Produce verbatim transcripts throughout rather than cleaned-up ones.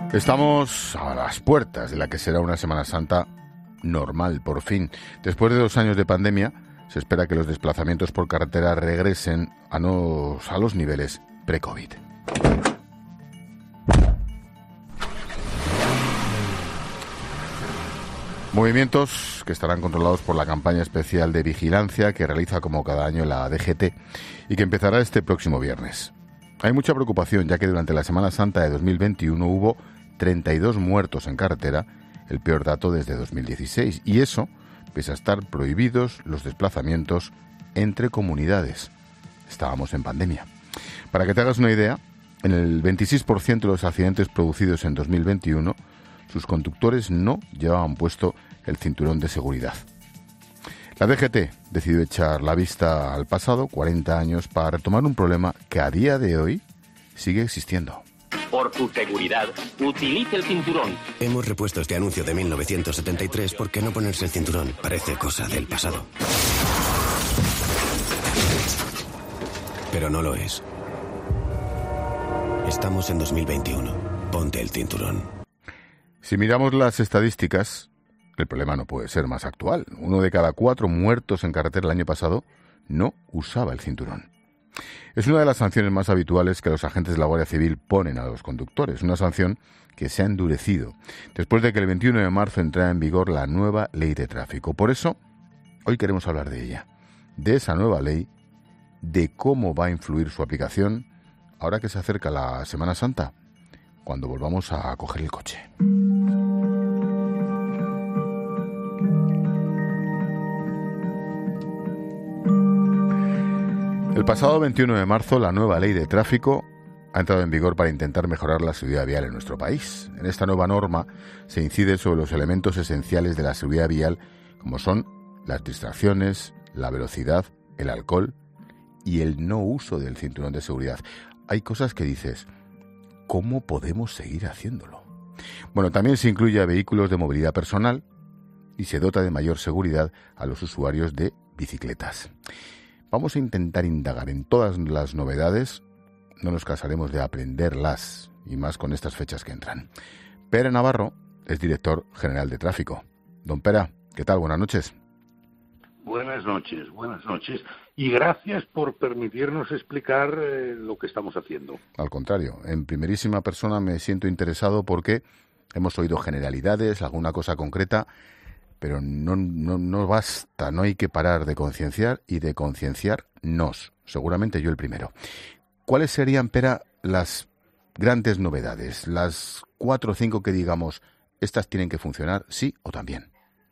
Estamos a las puertas de la que será una Semana Santa normal, por fin. Después de dos años de pandemia, se espera que los desplazamientos por carretera regresen a, nos, a los niveles pre-COVID. Movimientos que estarán controlados por la campaña especial de vigilancia que realiza como cada año la D G T y que empezará este próximo viernes. Hay mucha preocupación, ya que durante la Semana Santa de dos mil veintiuno hubo treinta y dos muertos en carretera, el peor dato desde dos mil dieciséis, y eso pese a estar prohibidos los desplazamientos entre comunidades. Estábamos en pandemia. Para que te hagas una idea, en el veintiséis por ciento de los accidentes producidos en dos mil veintiuno, sus conductores no llevaban puesto el cinturón de seguridad. La D G T decidió echar la vista al pasado, cuarenta años, para retomar un problema que a día de hoy sigue existiendo. Por tu seguridad, utilice el cinturón. Hemos repuesto este anuncio de mil novecientos setenta y tres porque no ponerse el cinturón parece cosa del pasado. Pero no lo es. Estamos en dos mil veintiuno. Ponte el cinturón. Si miramos las estadísticas, el problema no puede ser más actual. Uno de cada cuatro muertos en carretera el año pasado no usaba el cinturón. Es una de las sanciones más habituales que los agentes de la Guardia Civil ponen a los conductores, una sanción que se ha endurecido después de que el veintiuno de marzo entrara en vigor la nueva ley de tráfico. Por eso, hoy queremos hablar de ella, de esa nueva ley, de cómo va a influir su aplicación ahora que se acerca la Semana Santa, cuando volvamos a coger el coche. El pasado veintiuno de marzo, la nueva ley de tráfico ha entrado en vigor para intentar mejorar la seguridad vial en nuestro país. En esta nueva norma se incide sobre los elementos esenciales de la seguridad vial, como son las distracciones, la velocidad, el alcohol y el no uso del cinturón de seguridad. Hay cosas que dices, ¿cómo podemos seguir haciéndolo? Bueno, también se incluye a vehículos de movilidad personal y se dota de mayor seguridad a los usuarios de bicicletas. Vamos a intentar indagar en todas las novedades, no nos cansaremos de aprenderlas, y más con estas fechas que entran. Pere Navarro es director general de tráfico. Don Pera, ¿qué tal? Buenas noches. Buenas noches, buenas noches, y gracias por permitirnos explicar eh, lo que estamos haciendo. Al contrario, en primerísima persona me siento interesado porque hemos oído generalidades, alguna cosa concreta, pero no, no, no basta, no hay que parar de concienciar y de concienciarnos, seguramente yo el primero. ¿Cuáles serían, Pera, las grandes novedades, las cuatro o cinco que digamos, estas tienen que funcionar, sí o también?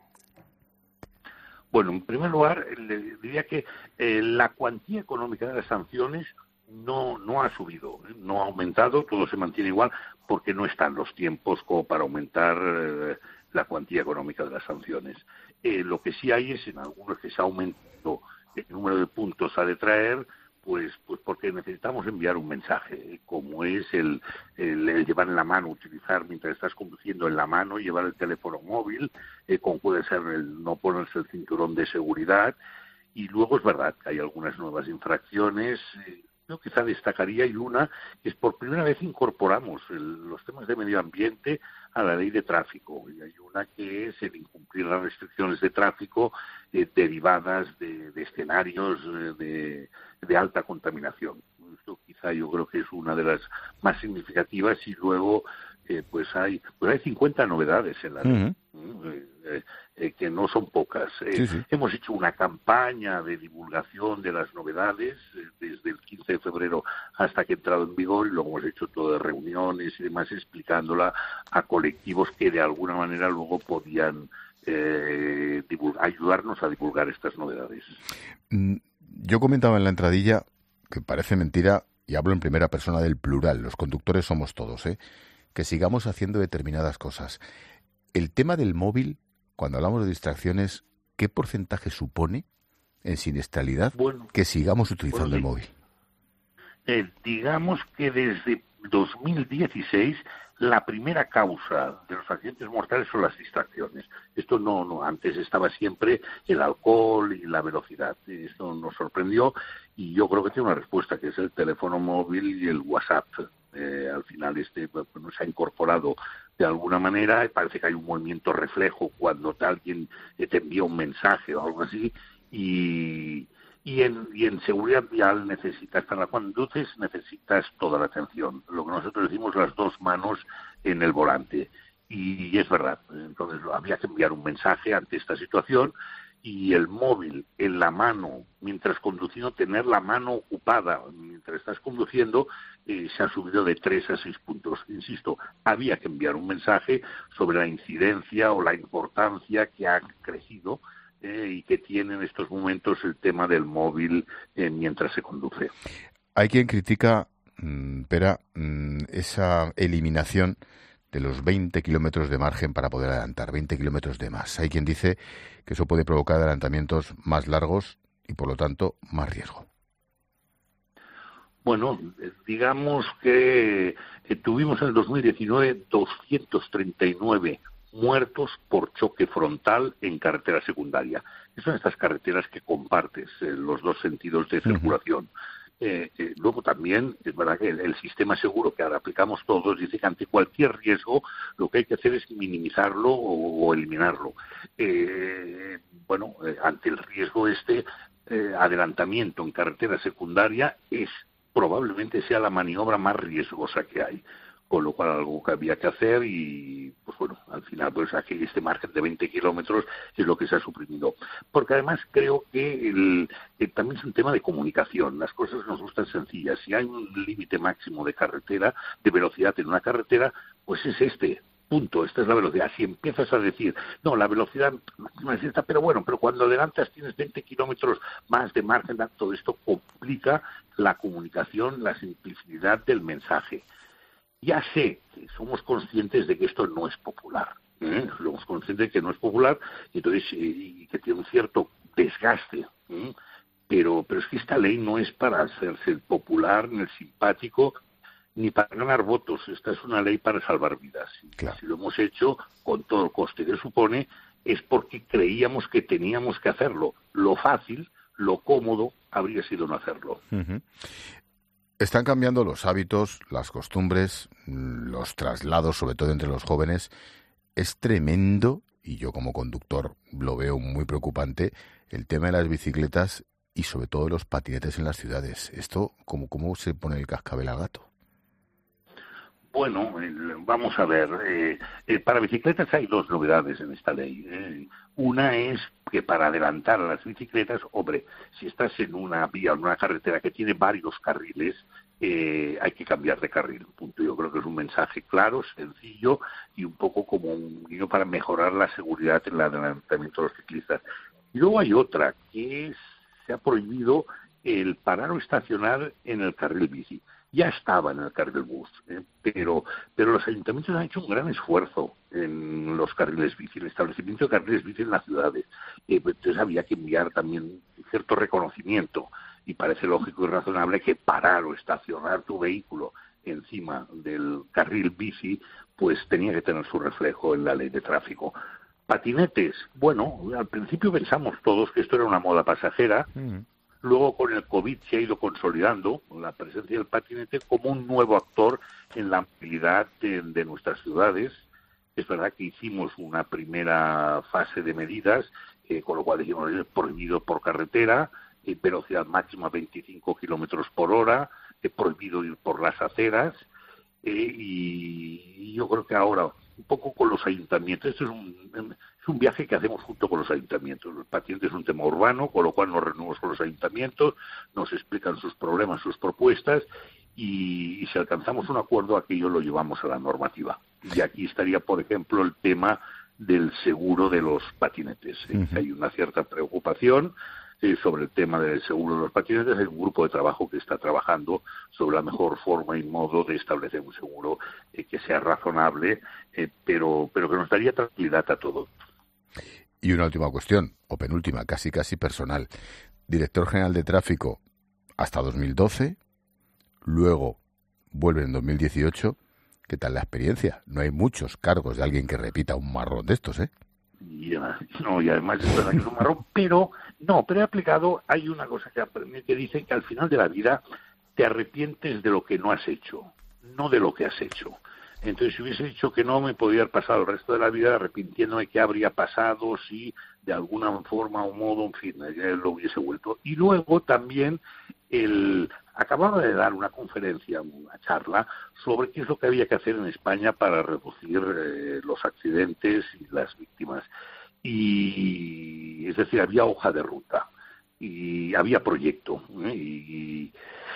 Bueno, en primer lugar, le diría que eh, la cuantía económica de las sanciones no, no ha subido, ¿eh? No ha aumentado, todo se mantiene igual, porque no están los tiempos como para aumentar eh, la cuantía económica de las sanciones. Eh, lo que sí hay es en algunos que se ha aumentado el número de puntos a detraer, pues, pues porque necesitamos enviar un mensaje, como es el, el, el llevar en la mano, utilizar mientras estás conduciendo en la mano, llevar el teléfono móvil, eh, como puede ser el no ponerse el cinturón de seguridad. Y luego es verdad que hay algunas nuevas infracciones. Eh, yo quizá destacaría, y una, que es por primera vez incorporamos el, los temas de medio ambiente a la ley de tráfico. Y hay una que es el incumplir las restricciones de tráfico eh, derivadas de, de escenarios eh, de, de alta contaminación. Esto quizá yo creo que es una de las más significativas, y luego eh, pues hay pues hay cincuenta novedades en la ley. Uh-huh. eh, eh, eh, que no son pocas. Eh, sí, sí. Hemos hecho una campaña de divulgación de las novedades eh, desde el quince de febrero hasta que ha entrado en vigor, y luego hemos hecho todas reuniones y demás explicándola a colectivos que de alguna manera luego podían eh, divulgar, ayudarnos a divulgar estas novedades. Yo comentaba en la entradilla que parece mentira, y hablo en primera persona del plural, los conductores somos todos, ¿eh? que sigamos haciendo determinadas cosas. El tema del móvil, cuando hablamos de distracciones, ¿qué porcentaje supone en siniestralidad bueno, que sigamos utilizando bueno, sí. el móvil? Eh, digamos que desde dos mil dieciséis la primera causa de los accidentes mortales son las distracciones. Esto no, no, antes estaba siempre el alcohol y la velocidad. Esto nos sorprendió, y yo creo que tiene una respuesta, que es el teléfono móvil y el WhatsApp. Eh, al final este pues, no se ha incorporado de alguna manera, y parece que hay un movimiento reflejo cuando alguien te envía un mensaje o algo así, y, y, en, y en seguridad vial necesitas, para cuando conduces necesitas toda la atención, lo que nosotros decimos las dos manos en el volante, y es verdad, entonces había que enviar un mensaje ante esta situación, y el móvil en la mano, mientras conduciendo, tener la mano ocupada mientras estás conduciendo, eh, se ha subido de tres a seis puntos. Insisto, había que enviar un mensaje sobre la incidencia o la importancia que ha crecido eh, y que tiene en estos momentos el tema del móvil eh, mientras se conduce. Hay quien critica, mmm, Pera, mmm, esa eliminación de los veinte kilómetros de margen para poder adelantar, veinte kilómetros de más. Hay quien dice que eso puede provocar adelantamientos más largos y, por lo tanto, más riesgo. Bueno, digamos que eh, tuvimos en el dos mil diecinueve doscientos treinta y nueve muertos por choque frontal en carretera secundaria. Son estas carreteras que compartes eh, los dos sentidos de circulación. Uh-huh. Eh, eh, luego también es verdad que el, el sistema seguro que ahora aplicamos todos dice que ante cualquier riesgo lo que hay que hacer es minimizarlo o, o eliminarlo. Eh, bueno, eh, ante el riesgo este, eh, adelantamiento en carretera secundaria es probablemente sea la maniobra más riesgosa que hay, con lo cual algo que había que hacer y pues bueno, al final pues aquí este margen de veinte kilómetros es lo que se ha suprimido, porque además creo que el, el, también es un tema de comunicación, las cosas nos gustan sencillas, si hay un límite máximo de carretera, de velocidad en una carretera, pues es este, punto, esta es la velocidad. Si empiezas a decir, no, la velocidad máxima es esta, pero bueno, pero cuando adelantas tienes veinte kilómetros más de margen, todo esto complica la comunicación, la simplicidad del mensaje. Ya sé que somos conscientes de que esto no es popular, ¿eh? Somos conscientes de que no es popular y, entonces, y que tiene un cierto desgaste, ¿eh? pero, pero es que esta ley no es para hacerse el popular, ni el simpático, ni para ganar votos. Esta es una ley para salvar vidas. Claro. Si lo hemos hecho con todo el coste que supone, es porque creíamos que teníamos que hacerlo. Lo fácil, lo cómodo, habría sido no hacerlo. Uh-huh. Están cambiando los hábitos, las costumbres, los traslados, sobre todo entre los jóvenes. Es tremendo, y yo como conductor lo veo muy preocupante, el tema de las bicicletas y sobre todo los patinetes en las ciudades. ¿Esto cómo, cómo se pone el cascabel al gato? Bueno, vamos a ver, eh, eh, para bicicletas hay dos novedades en esta ley. Eh. Una es que para adelantar a las bicicletas, hombre, si estás en una vía, en una carretera que tiene varios carriles, eh, hay que cambiar de carril, punto. Yo creo que es un mensaje claro, sencillo y un poco como un guiño para mejorar la seguridad en el adelantamiento de los ciclistas. Y luego hay otra, que es, se ha prohibido el parar o estacionar en el carril bici. Ya estaba en el carril bus, ¿eh? pero pero los ayuntamientos han hecho un gran esfuerzo en los carriles bici, el establecimiento de carriles bici en las ciudades. Eh, entonces había que enviar también cierto reconocimiento y parece lógico y razonable que parar o estacionar tu vehículo encima del carril bici pues tenía que tener su reflejo en la ley de tráfico. Patinetes, bueno, al principio pensamos todos que esto era una moda pasajera. Mm. Luego con el COVID se ha ido consolidando la presencia del patinete como un nuevo actor en la movilidad de, de nuestras ciudades. Es verdad que hicimos una primera fase de medidas, eh, con lo cual dijimos es prohibido por carretera, eh, velocidad máxima veinticinco kilómetros por hora, eh, prohibido ir por las aceras, eh, y, y yo creo que ahora un poco con los ayuntamientos, esto es un, es un viaje que hacemos junto con los ayuntamientos. El patinete es un tema urbano, con lo cual nos reunimos con los ayuntamientos, nos explican sus problemas, sus propuestas, y, y si alcanzamos un acuerdo, aquello lo llevamos a la normativa. Y aquí estaría, por ejemplo, el tema del seguro de los patinetes. Uh-huh. Hay una cierta preocupación Eh, sobre el tema del seguro de los patinetes. Hay un grupo de trabajo que está trabajando sobre la mejor forma y modo de establecer un seguro eh, que sea razonable, eh, pero, pero que nos daría tranquilidad a todos. Y una última cuestión, o penúltima, casi casi personal. Director General de Tráfico hasta dos mil doce, luego vuelve en dos mil dieciocho. ¿Qué tal la experiencia? No hay muchos cargos de alguien que repita un marrón de estos, ¿eh? Y, no, y además es verdad que es un marrón, pero no, pero he aplicado, hay una cosa que aprendí que dice que al final de la vida te arrepientes de lo que no has hecho, no de lo que has hecho. Entonces, si hubiese dicho que no, me podía haber pasado el resto de la vida arrepintiéndome qué habría pasado si de alguna forma o modo, en fin, lo hubiese vuelto. Y luego también el acababa de dar una conferencia, una charla, sobre qué es lo que había que hacer en España para reducir eh, los accidentes y las víctimas. Y, es decir, había hoja de ruta y había proyecto, ¿eh? y,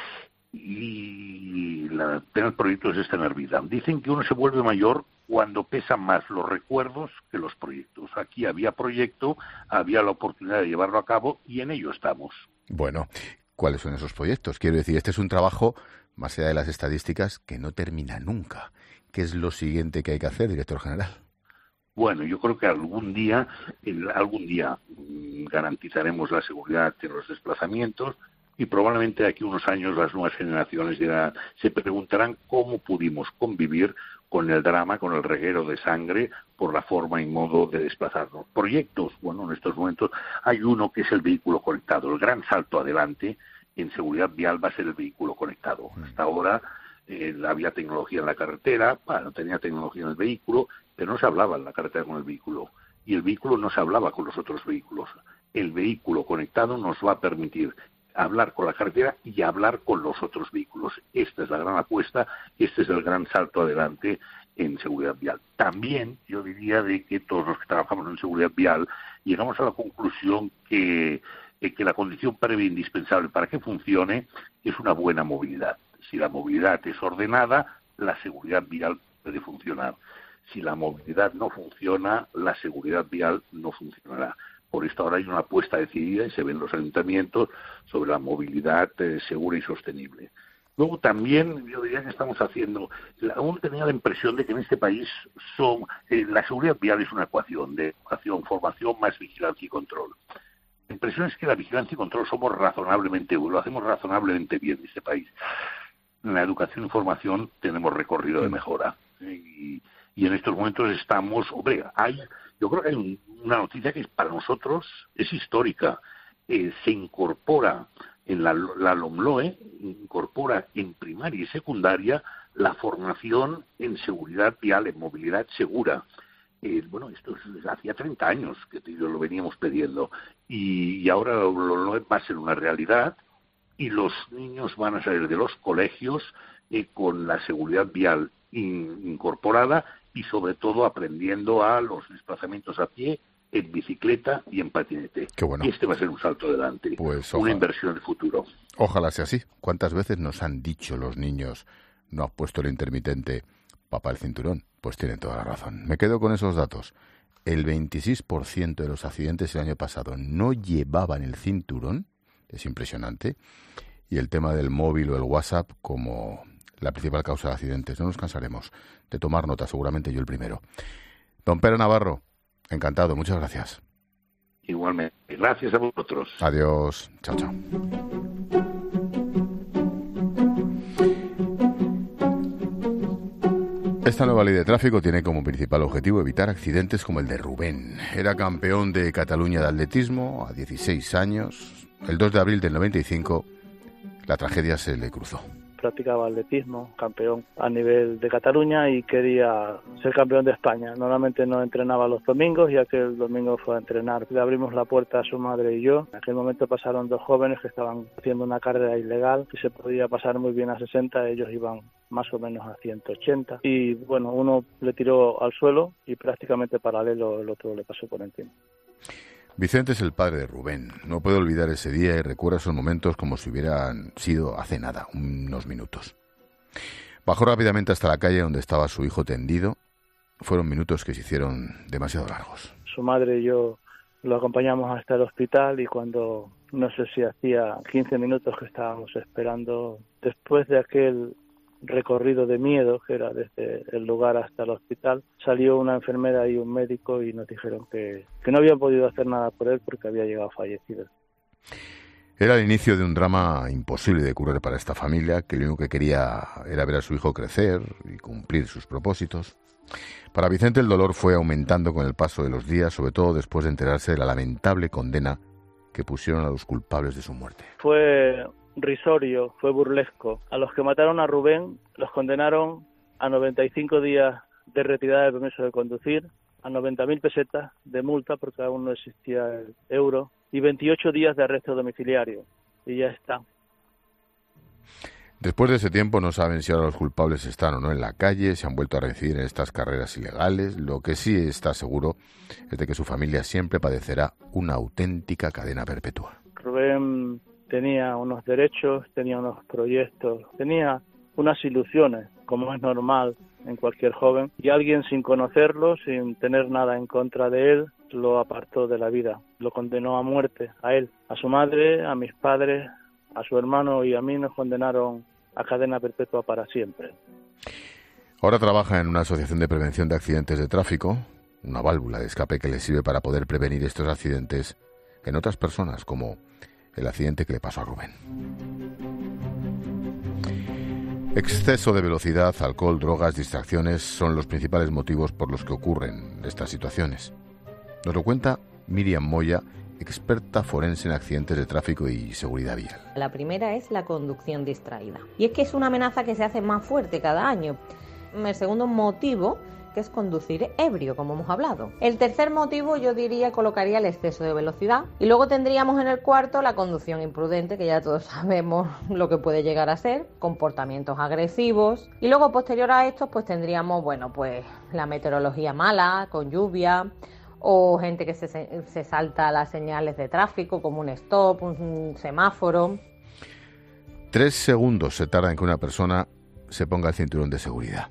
y la pena del proyecto es tener vida. Dicen que uno se vuelve mayor cuando pesan más los recuerdos que los proyectos. Aquí había proyecto, había la oportunidad de llevarlo a cabo y en ello estamos. Bueno, ¿cuáles son esos proyectos? Quiero decir, este es un trabajo, más allá de las estadísticas, que no termina nunca. ¿Qué es lo siguiente que hay que hacer, director general? Bueno, yo creo que algún día, algún día garantizaremos la seguridad en los desplazamientos y probablemente de aquí a unos años las nuevas generaciones dirán, se preguntarán cómo pudimos convivir con el drama, con el reguero de sangre por la forma y modo de desplazarnos. Proyectos, bueno, en estos momentos hay uno que es el vehículo conectado. El gran salto adelante en seguridad vial va a ser el vehículo conectado. Hasta ahora eh, había tecnología en la carretera, bueno, tenía tecnología en el vehículo, pero no se hablaba en la carretera con el vehículo. Y el vehículo no se hablaba con los otros vehículos. El vehículo conectado nos va a permitir hablar con la carretera y hablar con los otros vehículos. Esta es la gran apuesta, este es el gran salto adelante en seguridad vial. También yo diría de que todos los que trabajamos en seguridad vial llegamos a la conclusión que, que la condición previa indispensable para que funcione es una buena movilidad. Si la movilidad es ordenada, la seguridad vial puede funcionar. Si la movilidad no funciona, la seguridad vial no funcionará. Por esto ahora hay una apuesta decidida y se ven los ayuntamientos sobre la movilidad eh, segura y sostenible. Luego también yo diría que estamos haciendo, aún tenía la impresión de que en este país son eh, la seguridad vial es una ecuación de educación, formación más vigilancia y control. La impresión es que la vigilancia y control somos razonablemente, lo hacemos razonablemente bien en este país. En la educación y formación tenemos recorrido de mejora. Eh, y, y en estos momentos estamos, hombre, hay, yo creo que hay un, una noticia que para nosotros es histórica. Eh, se incorpora en la, la LOMLOE, incorpora en primaria y secundaria la formación en seguridad vial, en movilidad segura. Eh, bueno, esto es, hacía treinta años que lo veníamos pidiendo y, y ahora lo, lo va a ser una realidad y los niños van a salir de los colegios eh, con la seguridad vial in, incorporada y sobre todo aprendiendo a los desplazamientos a pie, en bicicleta y en patinete. Qué bueno. Y este va a ser un salto adelante, pues una inversión de futuro. Ojalá sea así. ¿Cuántas veces nos han dicho los niños, no has puesto el intermitente, papá el cinturón? Pues tienen toda la razón. Me quedo con esos datos. El veintiséis por ciento de los accidentes el año pasado no llevaban el cinturón, es impresionante, y el tema del móvil o el WhatsApp como la principal causa de accidentes. No nos cansaremos de tomar nota, seguramente yo el primero. Don Pere Navarro, encantado, muchas gracias. Igualmente, gracias a vosotros. Adiós, chao, chao. Esta nueva ley de tráfico tiene como principal objetivo evitar accidentes como el de Rubén. Era campeón de Cataluña de atletismo a dieciséis años. El dos de abril del noventa y cinco, la tragedia se le cruzó. Practicaba atletismo, campeón a nivel de Cataluña y quería ser campeón de España. Normalmente no entrenaba los domingos y aquel domingo fue a entrenar. Le abrimos la puerta a su madre y yo. En aquel momento pasaron dos jóvenes que estaban haciendo una carrera ilegal y se podía pasar muy bien a sesenta, ellos iban más o menos a ciento ochenta. Y bueno, uno le tiró al suelo y prácticamente paralelo el otro le pasó por encima. Vicente es el padre de Rubén. No puede olvidar ese día y recuerda esos momentos como si hubieran sido hace nada, unos minutos. Bajó rápidamente hasta la calle donde estaba su hijo tendido. Fueron minutos que se hicieron demasiado largos. Su madre y yo lo acompañamos hasta el hospital y cuando, no sé si hacía quince minutos que estábamos esperando, después de aquel recorrido de miedo, que era desde el lugar hasta el hospital, salió una enfermera y un médico y nos dijeron que, que no habían podido hacer nada por él porque había llegado fallecido. Era el inicio de un drama imposible de curar para esta familia, que lo único que quería era ver a su hijo crecer y cumplir sus propósitos. Para Vicente el dolor fue aumentando con el paso de los días, sobre todo después de enterarse de la lamentable condena que pusieron a los culpables de su muerte. Fue risorio, fue burlesco. A los que mataron a Rubén los condenaron a noventa y cinco días de retirada del permiso de conducir, a noventa mil pesetas de multa porque aún no existía el euro y veintiocho días de arresto domiciliario. Y ya está. Después de ese tiempo no saben si ahora los culpables están o no en la calle, se han vuelto a reincidir en estas carreras ilegales. Lo que sí está seguro es de que su familia siempre padecerá una auténtica cadena perpetua. Rubén tenía unos derechos, tenía unos proyectos, tenía unas ilusiones, como es normal en cualquier joven, y alguien sin conocerlo, sin tener nada en contra de él, lo apartó de la vida, lo condenó a muerte, a él, a su madre, a mis padres, a su hermano y a mí nos condenaron a cadena perpetua para siempre. Ahora trabaja en una asociación de prevención de accidentes de tráfico, una válvula de escape que le sirve para poder prevenir estos accidentes en otras personas, como el accidente que le pasó a Rubén. Exceso de velocidad, alcohol, drogas, distracciones son los principales motivos por los que ocurren estas situaciones. Nos lo cuenta Miriam Moya, experta forense en accidentes de tráfico y seguridad vial. La primera es la conducción distraída. Y es que es una amenaza que se hace más fuerte cada año. El segundo motivo, que es conducir ebrio, como hemos hablado. El tercer motivo, yo diría, colocaría el exceso de velocidad. Y luego tendríamos en el cuarto la conducción imprudente, que ya todos sabemos lo que puede llegar a ser, comportamientos agresivos. Y luego, posterior a estos, pues tendríamos, bueno, pues la meteorología mala, con lluvia, o gente que se, se salta las señales de tráfico, como un stop, un semáforo. Tres segundos se tarda en que una persona se ponga el cinturón de seguridad.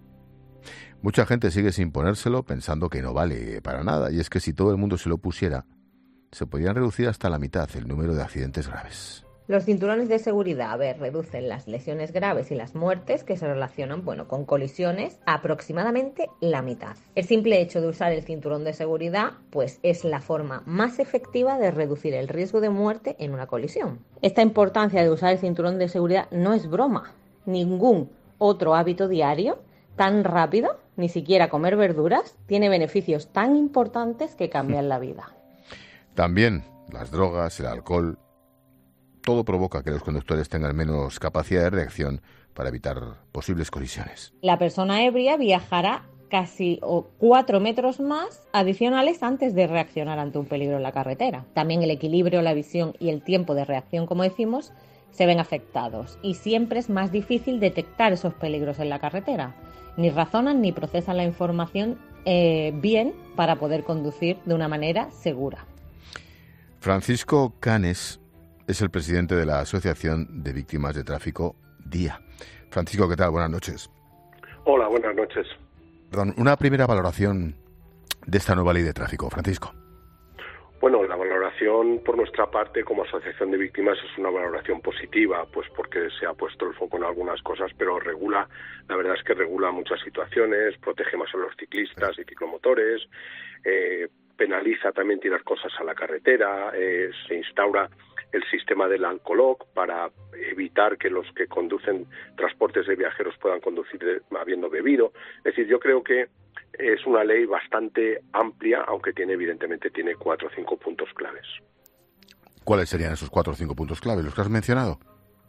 Mucha gente sigue sin ponérselo pensando que no vale para nada, y es que si todo el mundo se lo pusiera, se podrían reducir hasta la mitad el número de accidentes graves. Los cinturones de seguridad, a ver, reducen las lesiones graves y las muertes que se relacionan, bueno, con colisiones, aproximadamente la mitad. El simple hecho de usar el cinturón de seguridad, pues es la forma más efectiva de reducir el riesgo de muerte en una colisión. Esta importancia de usar el cinturón de seguridad no es broma. Ningún otro hábito diario tan rápido, ni siquiera comer verduras, tiene beneficios tan importantes que cambian la vida. También las drogas, el alcohol, todo provoca que los conductores tengan menos capacidad de reacción para evitar posibles colisiones. La persona ebria viajará casi cuatro metros más adicionales antes de reaccionar ante un peligro en la carretera. También el equilibrio, la visión y el tiempo de reacción, como decimos, se ven afectados y siempre es más difícil detectar esos peligros en la carretera. Ni razonan ni procesan la información eh, bien para poder conducir de una manera segura. Francisco Canes es el presidente de la Asociación de Víctimas de Tráfico D I A. Francisco, ¿qué tal? Buenas noches. Hola, buenas noches. Perdón, una primera valoración de esta nueva ley de tráfico, Francisco. Bueno, la valoración por nuestra parte como Asociación de Víctimas es una valoración positiva, pues porque se ha puesto el foco en algunas cosas, pero regula, la verdad es que regula muchas situaciones, protege más a los ciclistas y ciclomotores, eh, penaliza también tirar cosas a la carretera, eh, se instaura el sistema del alcoloc para evitar que los que conducen transportes de viajeros puedan conducir de, habiendo bebido. Es decir, yo creo que es una ley bastante amplia, aunque tiene evidentemente tiene cuatro o cinco puntos claves. ¿Cuáles serían esos cuatro o cinco puntos claves, los que has mencionado?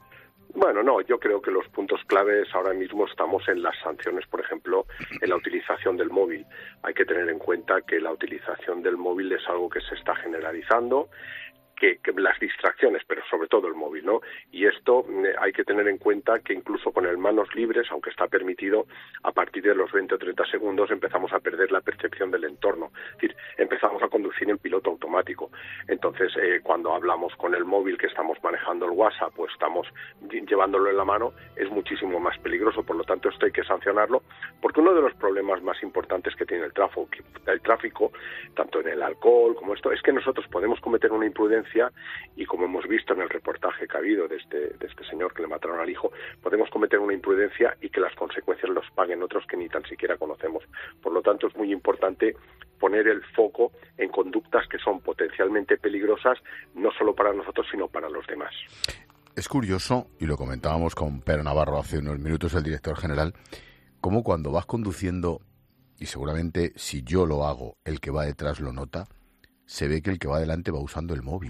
Bueno, no, yo creo que los puntos claves ahora mismo estamos en las sanciones, por ejemplo, en la utilización del móvil. Hay que tener en cuenta que la utilización del móvil es algo que se está generalizando, Que, que las distracciones, pero sobre todo el móvil, ¿no? Y esto eh, hay que tener en cuenta que incluso con el manos libres, aunque está permitido, a partir de los veinte o treinta segundos empezamos a perder la percepción del entorno. Es decir, empezamos a conducir en piloto automático. Entonces, eh, cuando hablamos con el móvil, que estamos manejando el WhatsApp, pues estamos llevándolo en la mano, es muchísimo más peligroso. Por lo tanto, esto hay que sancionarlo, porque uno de los problemas más importantes que tiene el tráfico, el tráfico, tanto en el alcohol como esto, es que nosotros podemos cometer una imprudencia y, como hemos visto en el reportaje que ha habido de este, de este señor que le mataron al hijo, podemos cometer una imprudencia y que las consecuencias los paguen otros que ni tan siquiera conocemos. Por lo tanto, es muy importante poner el foco en conductas que son potencialmente peligrosas, no solo para nosotros, sino para los demás. Es curioso, y lo comentábamos con Pedro Navarro hace unos minutos, el director general, cómo cuando vas conduciendo, y seguramente si yo lo hago, el que va detrás lo nota, se ve que el que va adelante va usando el móvil, ¿eh?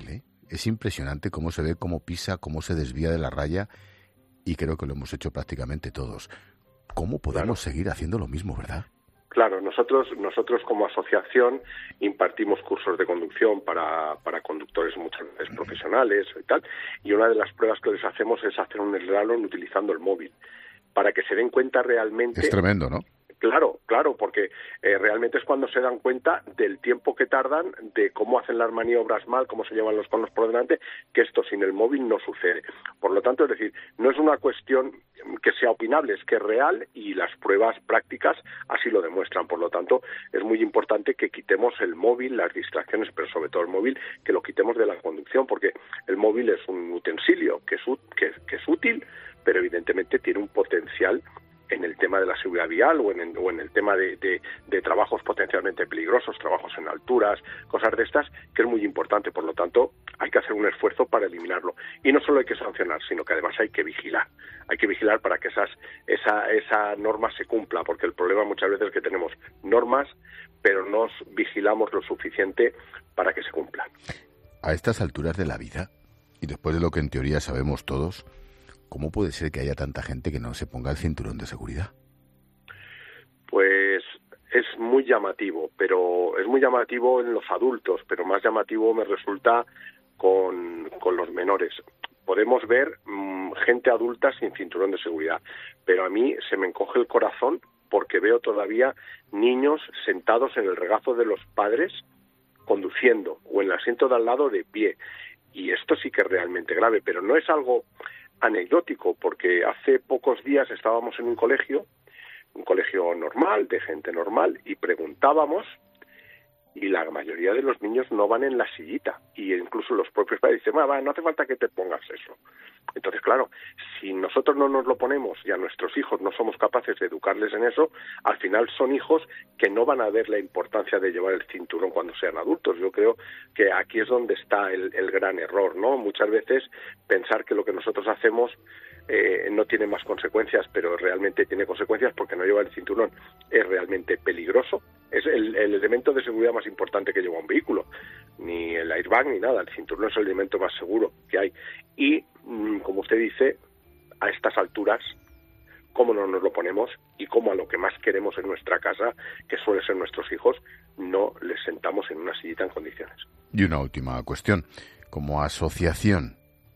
Es impresionante cómo se ve, cómo pisa, cómo se desvía de la raya, y creo que lo hemos hecho prácticamente todos. ¿Cómo podemos claro. seguir haciendo lo mismo, verdad? Claro, nosotros nosotros como asociación impartimos cursos de conducción para, para conductores muchas veces profesionales y tal, y una de las pruebas que les hacemos es hacer un slalom utilizando el móvil, para que se den cuenta realmente... Es tremendo, ¿no? Claro, claro, porque eh, realmente es cuando se dan cuenta del tiempo que tardan, de cómo hacen las maniobras mal, cómo se llevan los conos por delante, que esto sin el móvil no sucede. Por lo tanto, es decir, no es una cuestión que sea opinable, es que es real y las pruebas prácticas así lo demuestran. Por lo tanto, es muy importante que quitemos el móvil, las distracciones, pero sobre todo el móvil, que lo quitemos de la conducción, porque el móvil es un utensilio que es, que, que es útil, pero evidentemente tiene un potencial en el tema de la seguridad vial o en, o en el tema de, de, de trabajos potencialmente peligrosos, trabajos en alturas, cosas de estas, que es muy importante. Por lo tanto, hay que hacer un esfuerzo para eliminarlo. Y no solo hay que sancionar, sino que además hay que vigilar. Hay que vigilar para que esas, esa, esa norma se cumpla, porque el problema muchas veces es que tenemos normas, pero no vigilamos lo suficiente para que se cumplan. A estas alturas de la vida, y después de lo que en teoría sabemos todos, ¿cómo puede ser que haya tanta gente que no se ponga el cinturón de seguridad? Pues es muy llamativo, pero es muy llamativo en los adultos, pero más llamativo me resulta con, con los menores. Podemos ver mmm, gente adulta sin cinturón de seguridad, pero a mí se me encoge el corazón porque veo todavía niños sentados en el regazo de los padres conduciendo o en el asiento de al lado de pie. Y esto sí que es realmente grave, pero no es algo anecdótico, porque hace pocos días estábamos en un colegio, un colegio normal, de gente normal, y preguntábamos, y la mayoría de los niños no van en la sillita, y incluso los propios padres dicen, va, no hace falta que te pongas eso. Entonces, claro, si nosotros no nos lo ponemos y a nuestros hijos no somos capaces de educarles en eso, al final son hijos que no van a ver la importancia de llevar el cinturón cuando sean adultos. Yo creo que aquí es donde está el, el gran error, ¿no? Muchas veces pensar que lo que nosotros hacemos eh, no tiene más consecuencias, pero realmente tiene consecuencias porque no llevar el cinturón es realmente peligroso. Es el, el elemento de seguridad más importante que lleva un vehículo, ni el airbag ni nada. El cinturón es el elemento más seguro que hay. Y, como usted dice, a estas alturas, cómo no nos lo ponemos y cómo a lo que más queremos en nuestra casa, que suele ser nuestros hijos, no les sentamos en una sillita en condiciones. Y una última cuestión. Como asociación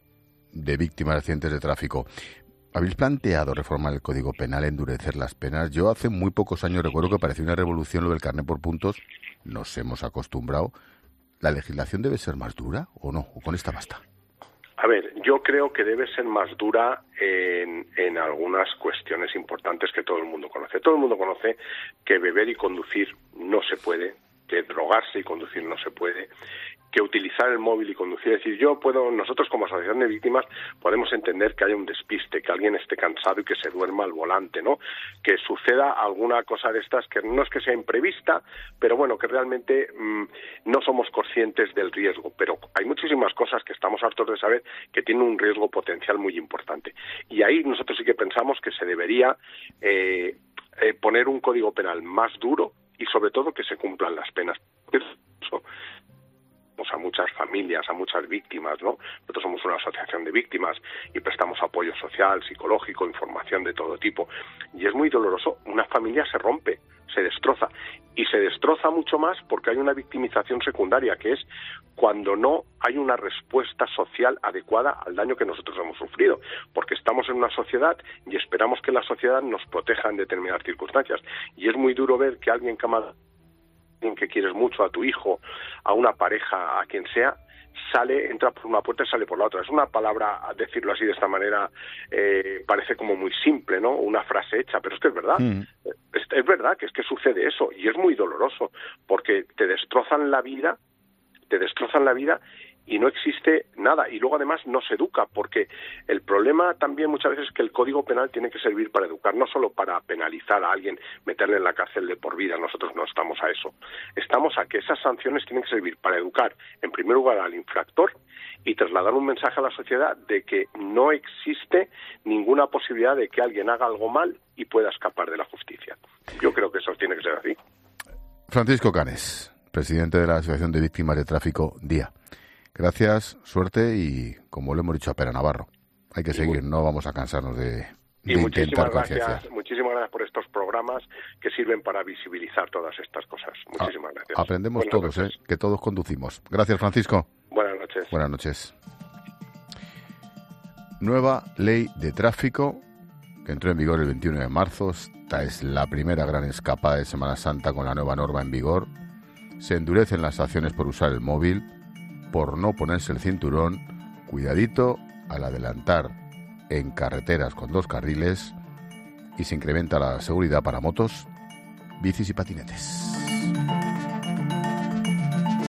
de víctimas de accidentes de tráfico, ¿habéis planteado reformar el Código Penal, endurecer las penas? Yo hace muy pocos años recuerdo que parecía una revolución lo del carné por puntos. Nos hemos acostumbrado. ¿La legislación debe ser más dura o no? ¿O con esta basta? A ver, yo creo que debe ser más dura en, en algunas cuestiones importantes que todo el mundo conoce. Todo el mundo conoce que beber y conducir no se puede, que drogarse y conducir no se puede, que utilizar el móvil y conducir. Es decir, yo puedo, nosotros como asociación de víctimas podemos entender que haya un despiste, que alguien esté cansado y que se duerma al volante, ¿no? Que suceda alguna cosa de estas que no es que sea imprevista, pero bueno, que realmente mmm, no somos conscientes del riesgo. Pero hay muchísimas cosas que estamos hartos de saber que tienen un riesgo potencial muy importante. Y ahí nosotros sí que pensamos que se debería eh, eh, poner un código penal más duro y sobre todo que se cumplan las penas. Eso, a muchas familias, a muchas víctimas, ¿no? Nosotros somos una asociación de víctimas y prestamos apoyo social, psicológico, información de todo tipo. Y es muy doloroso. Una familia se rompe, se destroza. Y se destroza mucho más porque hay una victimización secundaria, que es cuando no hay una respuesta social adecuada al daño que nosotros hemos sufrido. Porque estamos en una sociedad y esperamos que la sociedad nos proteja en determinadas circunstancias. Y es muy duro ver que alguien que ama que quieres mucho, a tu hijo, a una pareja, a quien sea, sale, entra por una puerta y sale por la otra. Es una palabra, a decirlo así de esta manera, eh, parece como muy simple, ¿no? Una frase hecha, pero es que es verdad. Mm. Es, es verdad que es que sucede eso y es muy doloroso porque te destrozan la vida, te destrozan la vida y no existe nada. Y luego además no se educa, porque el problema también muchas veces es que el Código Penal tiene que servir para educar, no solo para penalizar a alguien, meterle en la cárcel de por vida. Nosotros no estamos a eso. Estamos a que esas sanciones tienen que servir para educar, en primer lugar, al infractor y trasladar un mensaje a la sociedad de que no existe ninguna posibilidad de que alguien haga algo mal y pueda escapar de la justicia. Yo creo que eso tiene que ser así. Francisco Canes, presidente de la Asociación de Víctimas de Tráfico, D I A. Gracias, suerte y, como lo hemos dicho a Pera Navarro, hay que seguir, no vamos a cansarnos de, de y muchísimas intentar gracias, concienciar. muchísimas gracias por estos programas que sirven para visibilizar todas estas cosas. Muchísimas a, gracias. Aprendemos Buenas todos, noches. ¿eh? Que todos conducimos. Gracias, Francisco. Buenas noches. Buenas noches. Nueva ley de tráfico que entró en vigor el veintiuno de marzo. Esta es la primera gran escapada de Semana Santa con la nueva norma en vigor. Se endurecen las sanciones por usar el móvil, por no ponerse el cinturón. Cuidadito al adelantar en carreteras con dos carriles, y se incrementa la seguridad para motos, bicis y patinetes.